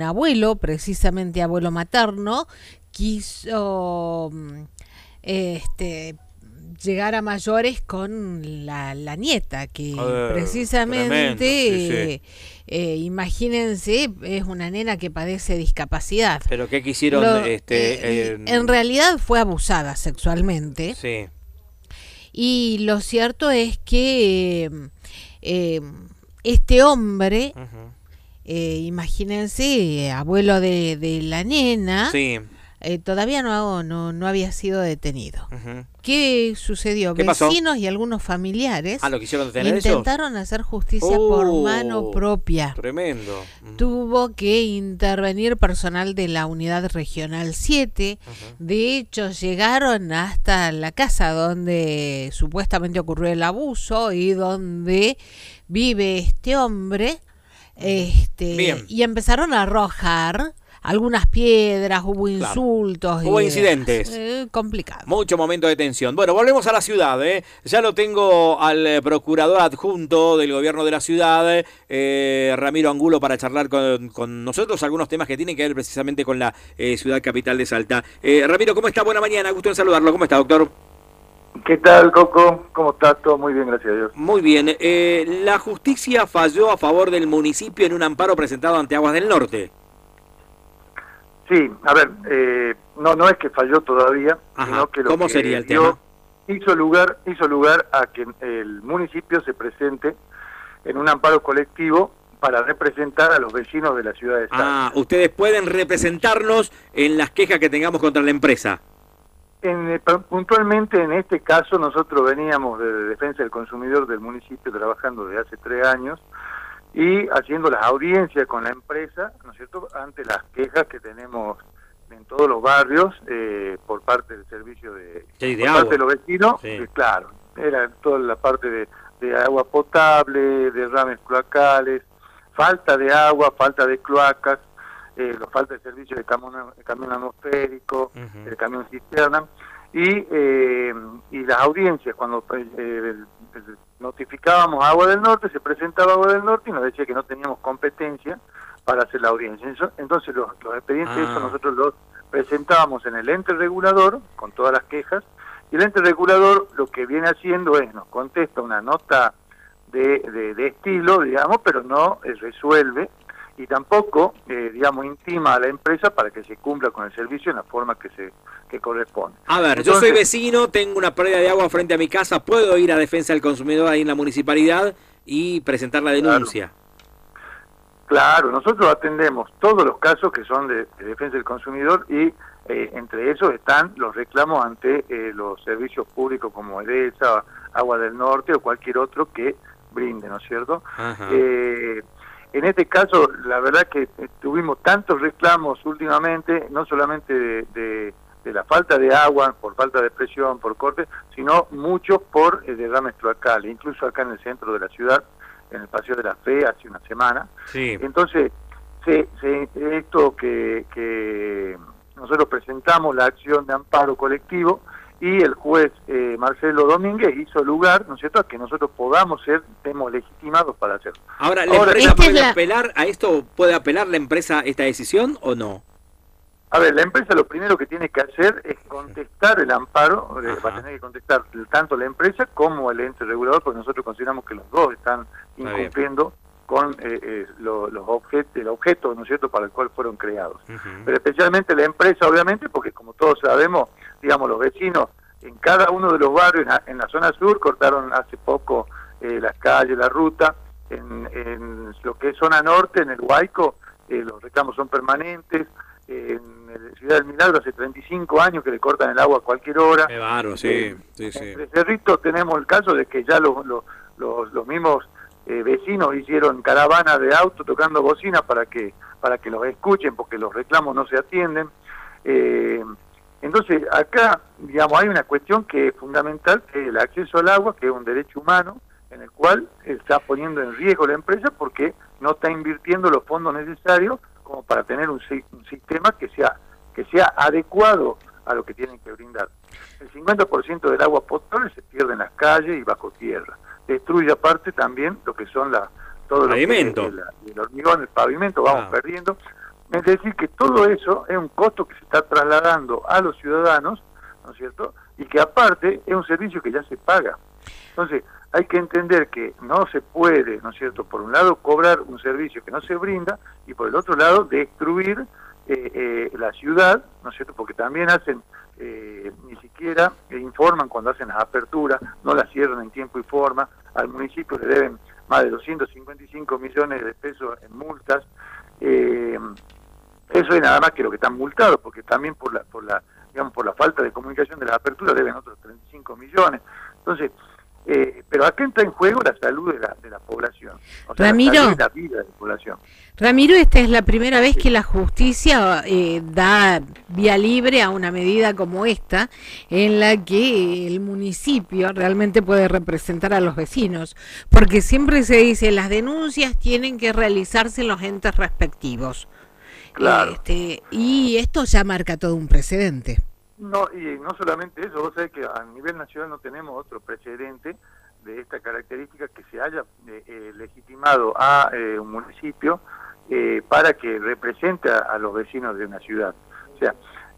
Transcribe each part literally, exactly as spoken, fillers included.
un abuelo, precisamente abuelo materno, quiso este llegar a mayores con la, la nieta, que Eh, precisamente, tremendo, sí, sí. eh, eh, imagínense, es una nena que padece discapacidad. Pero ¿qué quisieron? Lo, este eh, en eh, realidad fue abusada sexualmente, Sí. y lo cierto es que eh, eh, este hombre, Ujú. eh, imagínense, abuelo de, de la nena, Sí. eh, todavía no, no, no había sido detenido. Ujú. ¿Qué sucedió? ¿Qué pasó? Vecinos y algunos familiares Ah, ¿lo quisieron detener ellos? intentaron hacer justicia por mano Oh, propia. tremendo. Ujú. Tuvo que intervenir personal de la Unidad Regional siete. Ujú. De hecho, llegaron hasta la casa donde supuestamente ocurrió el abuso y donde vive este hombre. Este, Bien. y empezaron a arrojar algunas piedras, hubo Claro. insultos. Hubo y incidentes. Eh, complicado. Mucho momento de tensión. Bueno, volvemos a la ciudad, ¿eh? Ya lo tengo al eh, procurador adjunto del gobierno de la ciudad, eh, Ramiro Angulo, para charlar con, con nosotros algunos temas que tienen que ver precisamente con la eh, ciudad capital de Salta. Eh, Ramiro, ¿cómo está? Buena mañana, gusto en saludarlo. ¿Cómo está, doctor? ¿Qué tal, Coco? ¿Cómo está? Todo muy bien, gracias a Dios. Muy bien. Eh, la justicia falló a favor del municipio en un amparo presentado ante Aguas del Norte. Sí, a ver, eh, no no es que falló todavía, Ajá. sino que lo ¿Cómo que sería el dio, tema? hizo lugar hizo lugar a que el municipio se presente en un amparo colectivo para representar a los vecinos de la ciudad de Salta. Ah, ustedes pueden representarnos en las quejas que tengamos contra la empresa. En, eh, puntualmente en este caso nosotros veníamos de defensa del consumidor del municipio trabajando desde hace tres años y haciendo las audiencias con la empresa, ¿no es cierto?, ante las quejas que tenemos en todos los barrios eh, por parte del servicio de, Sí, de por agua. parte de los vecinos, Sí. eh, claro, era toda la parte de, de agua potable, derrames cloacales, falta de agua, falta de cloacas, eh, la falta de servicio de camión, de camión atmosférico, Ujú. de camión cisterna, y, eh, y las audiencias, cuando eh, el, el, notificábamos a Agua del Norte, se presentaba Agua del Norte y nos decía que no teníamos competencia para hacer la audiencia. Entonces los, los expedientes Ah. esos nosotros los presentábamos en el ente regulador con todas las quejas, y el ente regulador lo que viene haciendo es, nos contesta una nota de, de, de estilo, digamos, pero no eh, resuelve, y tampoco, eh, digamos, intima a la empresa para que se cumpla con el servicio en la forma que se que corresponde. A ver, Entonces, yo soy vecino, tengo una pérdida de agua frente a mi casa, ¿puedo ir a Defensa del Consumidor ahí en la municipalidad y presentar la denuncia? Claro, nosotros atendemos todos los casos que son de, de defensa del consumidor y eh, entre esos están los reclamos ante eh, los servicios públicos como EDESA, Agua del Norte o cualquier otro que brinde, ¿no es cierto? Ajá. Eh, en este caso, la verdad que eh, tuvimos tantos reclamos últimamente, no solamente de, de, de la falta de agua, por falta de presión, por corte, sino muchos por eh, derrames cloacales, incluso acá en el centro de la ciudad, en el Paseo de la Fe, hace una semana. Sí. Entonces, se, se, esto que, que nosotros presentamos, la acción de amparo colectivo, y el juez eh, Marcelo Domínguez hizo lugar, ¿no es cierto?, a que nosotros podamos ser, estemos legitimados para hacerlo. Ahora, ¿la Ahora, empresa esta puede es la- apelar a esto? ¿Puede apelar la empresa esta decisión o no? A ver, la empresa lo primero que tiene que hacer es contestar el amparo, eh, va a Ajá. tener que contestar tanto la empresa como el ente regulador, porque nosotros consideramos que los dos están bien. incumpliendo con eh, eh, lo- los objetos, el objeto, ¿no es cierto?, para el cual fueron creados. Ujú. Pero especialmente la empresa, obviamente, porque como todos sabemos, digamos, los vecinos en cada uno de los barrios, en la, en la zona sur, cortaron hace poco eh, las calles, la ruta, en, en lo que es zona norte, en el Huayco, eh, los reclamos son permanentes, en la Ciudad del Milagro hace treinta y cinco años que le cortan el agua a cualquier hora. Qué bárbaro, sí, Eh, sí, sí. En Cerrito tenemos el caso de que ya los, los, los, los mismos eh, vecinos hicieron caravanas de auto tocando bocina para que para que los escuchen, porque los reclamos no se atienden. Eh, entonces, acá, digamos, hay una cuestión que es fundamental, que es el acceso al agua, que es un derecho humano, en el cual está poniendo en riesgo la empresa porque no está invirtiendo los fondos necesarios como para tener un, un sistema que sea que sea adecuado a lo que tienen que brindar. El cincuenta por ciento del agua potable se pierde en las calles y bajo tierra. Destruye aparte también lo que son la, todo lo Pavimento. que es la, el hormigón, el pavimento, vamos Ah. perdiendo. Es decir, que todo eso es un costo que se está trasladando a los ciudadanos, ¿no es cierto? Y que aparte es un servicio que ya se paga. Entonces, hay que entender que no se puede, ¿no es cierto?, por un lado cobrar un servicio que no se brinda y por el otro lado destruir eh, eh, la ciudad, ¿no es cierto?, porque también hacen, eh, ni siquiera eh, informan cuando hacen las aperturas, no las cierran en tiempo y forma, al municipio le deben más de doscientos cincuenta y cinco millones de pesos en multas. eh, Eso es nada más que lo que están multados, porque también por la, por la, digamos, por la falta de comunicación de las aperturas deben otros treinta y cinco millones. Entonces, eh, pero acá entra en juego la salud de la, de la población. O sea, Ramiro, la salud y la vida de la población. Ramiro, esta es la primera vez que la justicia eh, da vía libre a una medida como esta, en la que el municipio realmente puede representar a los vecinos, porque siempre se dice las denuncias tienen que realizarse en los entes respectivos. Claro. Este, y esto ya marca todo un precedente. No, y no solamente eso, vos sabés que a nivel nacional no tenemos otro precedente de esta característica que se haya eh, eh, legitimado a eh, un municipio eh, para que represente a, a los vecinos de una ciudad. O sea,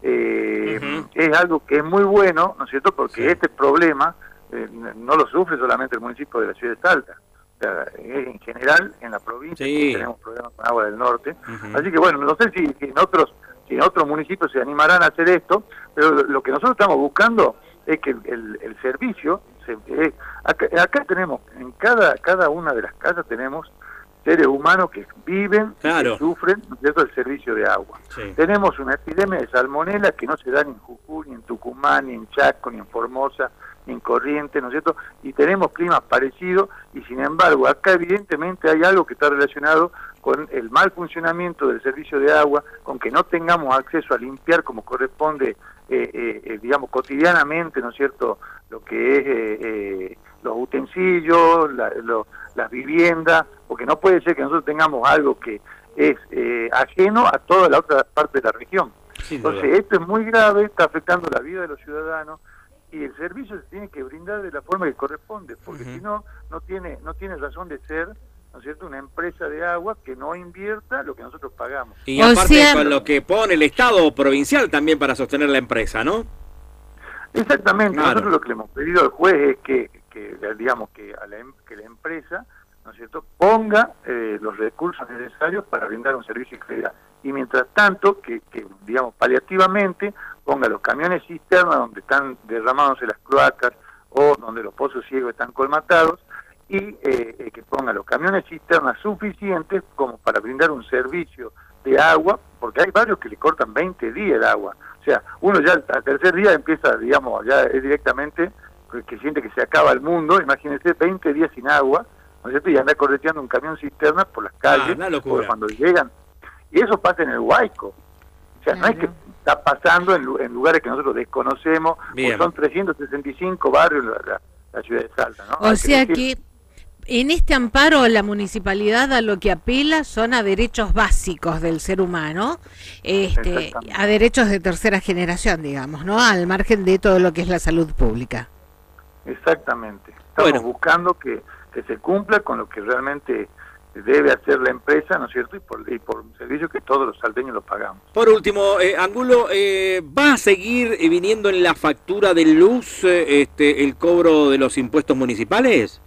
eh, uh-huh. es algo que es muy bueno, ¿no es cierto?, porque sí. este problema eh, no lo sufre solamente el municipio de la ciudad de Salta. O sea, en general en la provincia sí. tenemos problemas con agua del norte, uh-huh. así que bueno, no sé si, si en otros si en otros municipios se animarán a hacer esto, pero lo, lo que nosotros estamos buscando es que el, el, el servicio, se, eh, acá, acá tenemos, en cada cada una de las casas tenemos seres humanos que viven, claro. que sufren, ¿no es cierto?, el servicio de agua. Sí. Tenemos una epidemia de salmonela que no se da ni en Jujuy, ni en Tucumán, ni en Chaco, ni en Formosa, ni en Corrientes, ¿no es cierto?, y tenemos climas parecidos, y sin embargo acá evidentemente hay algo que está relacionado con el mal funcionamiento del servicio de agua, con que no tengamos acceso a limpiar como corresponde, eh, eh, eh, digamos, cotidianamente, ¿no es cierto?, lo que es eh, eh, los utensilios, la, lo, las viviendas, porque no puede ser que nosotros tengamos algo que es eh, ajeno a toda la otra parte de la región. Sí, entonces esto es muy grave, está afectando la vida de los ciudadanos, y el servicio se tiene que brindar de la forma que corresponde, porque uh-huh. si no, no tiene, no tiene razón de ser, ¿no es cierto?, una empresa de agua que no invierta lo que nosotros pagamos. Y aparte con lo que pone el Estado provincial también para sostener la empresa, ¿no? Exactamente, claro. Nosotros lo que le hemos pedido al juez es que, que digamos, que, a la, que la empresa, ¿no es cierto?, ponga eh, los recursos necesarios para brindar un servicio de calidad. Y mientras tanto, que, que digamos, paliativamente, ponga los camiones cisternas donde están derramándose las cloacas o donde los pozos ciegos están colmatados, y eh, eh, que ponga los camiones cisternas suficientes como para brindar un servicio de agua, porque hay varios que le cortan veinte días el agua. O sea, uno ya al tercer día empieza, digamos, ya es directamente que siente que se acaba el mundo. Imagínense veinte días sin agua, ¿no es cierto?, y anda correteando un camión cisterna por las calles, ah, porque cuando llegan. Y eso pasa en el Huayco. O sea, no es que está pasando en, en lugares que nosotros desconocemos, pues son trescientos sesenta y cinco barrios la, la, la ciudad de Salta, ¿no? O Hay sea que, decir... que en este amparo la municipalidad a lo que apela son a derechos básicos del ser humano, este, a derechos de tercera generación, digamos, ¿no?, al margen de todo lo que es la salud pública. Exactamente. Estamos bueno. buscando que, que se cumpla con lo que realmente debe hacer la empresa, ¿no es cierto?, y por, y por un servicio que todos los salteños lo pagamos. Por último, eh, Angulo, eh, ¿va a seguir viniendo en la factura de luz eh, este, el cobro de los impuestos municipales?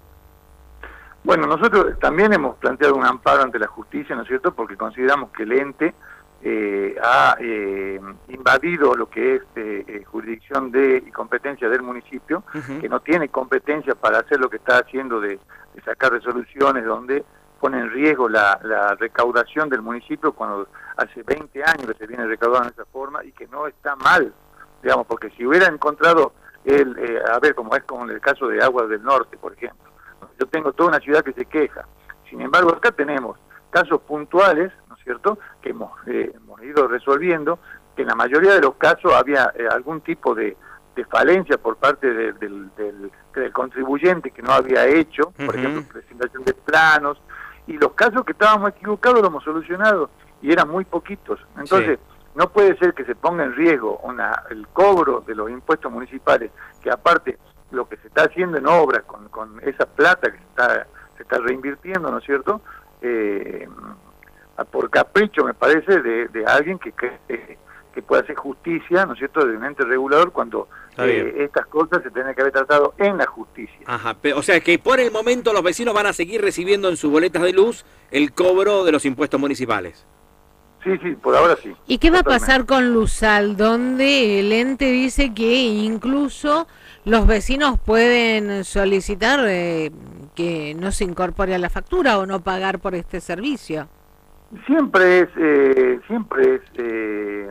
Bueno, nosotros también hemos planteado un amparo ante la justicia, ¿no es cierto?, porque consideramos que el ente eh, ha eh, invadido lo que es eh, eh, jurisdicción de y competencia del municipio, uh-huh. que no tiene competencia para hacer lo que está haciendo de, de sacar resoluciones donde pone en riesgo la, la recaudación del municipio cuando hace veinte años que se viene recaudando de esa forma, y que no está mal, digamos, porque si hubiera encontrado, el, eh, a ver, como es como en el caso de Aguas del Norte, por ejemplo, yo tengo toda una ciudad que se queja, sin embargo acá tenemos casos puntuales, ¿no es cierto?, que hemos, eh, hemos ido resolviendo, que en la mayoría de los casos había eh, algún tipo de, de falencia por parte de, del, del, del contribuyente que no había hecho, por uh-huh. ejemplo, presentación de planos, y los casos que estábamos equivocados los hemos solucionado, y eran muy poquitos. Entonces, sí. no puede ser que se ponga en riesgo una, el cobro de los impuestos municipales, que aparte lo que se está haciendo en obras con, con esa plata que se está, se está reinvirtiendo, ¿no es cierto?, eh, por capricho, me parece, de, de alguien que cree que puede hacer justicia, ¿no es cierto?, de un ente regulador cuando eh, estas cosas se tienen que haber tratado en la justicia. Ajá, pero, o sea que por el momento los vecinos van a seguir recibiendo en sus boletas de luz el cobro de los impuestos municipales. Sí, sí, por ahora sí. ¿Y qué va Totalmente. a pasar con Luzal, donde el ente dice que incluso los vecinos pueden solicitar eh, que no se incorpore a la factura o no pagar por este servicio? Siempre es, eh, siempre es, eh,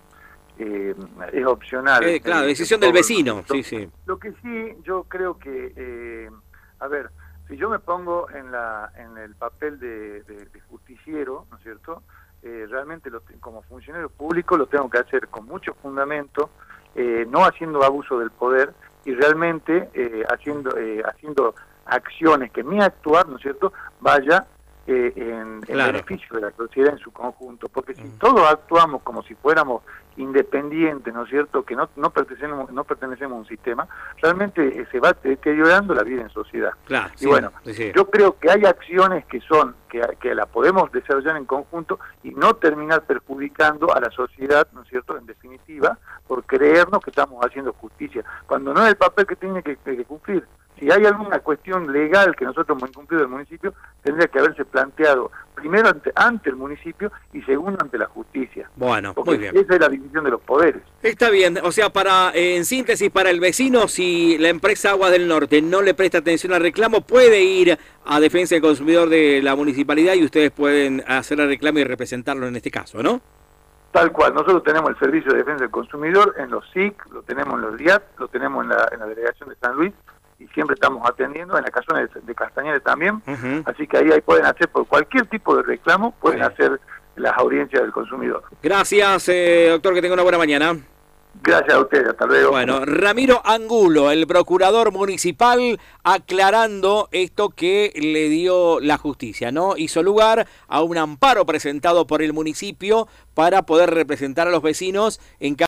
eh, es opcional. Eh, claro, decisión del vecino. Lo, sí, sí. Lo que sí, yo creo que, eh, a ver, si yo me pongo en la, en el papel de, de, de justiciero, ¿no es cierto? Eh, realmente lo, como funcionario público lo tengo que hacer con mucho fundamento, eh, no haciendo abuso del poder y realmente eh, haciendo, eh, haciendo acciones que mi actuar, ¿no es cierto?, vaya Eh, en, claro. en beneficio de la sociedad en su conjunto, porque si todos actuamos como si fuéramos independientes, ¿no es cierto?, que no, no pertenecemos no pertenecemos a un sistema, realmente eh, se va deteriorando la vida en sociedad. Claro, y sí, bueno, sí. yo creo que hay acciones que son, que, que la podemos desarrollar en conjunto y no terminar perjudicando a la sociedad, ¿no es cierto?, en definitiva, por creernos que estamos haciendo justicia, cuando no es el papel que tiene que, que cumplir. Si hay alguna cuestión legal que nosotros hemos incumplido del municipio, tendría que haberse planteado primero ante, ante el municipio y segundo ante la justicia. Bueno, porque muy bien. Esa es la división de los poderes. Está bien, o sea, para eh, en síntesis, para el vecino, si la empresa Agua del Norte no le presta atención al reclamo, puede ir a Defensa del Consumidor de la municipalidad y ustedes pueden hacer el reclamo y representarlo en este caso, ¿no? Tal cual, nosotros tenemos el Servicio de Defensa del Consumidor en los S I C, lo tenemos en los D I A T, lo tenemos en la, en la Delegación de San Luis, y siempre estamos atendiendo, en la casona de, de Castañares también, uh-huh. Así que ahí, ahí pueden hacer, por cualquier tipo de reclamo, pueden sí. hacer las audiencias del consumidor. Gracias, eh, doctor, que tenga una buena mañana. Gracias a ustedes, hasta luego. Bueno, Ramiro Angulo, el procurador municipal, aclarando esto que le dio la justicia, ¿no? Hizo lugar a un amparo presentado por el municipio para poder representar a los vecinos en caso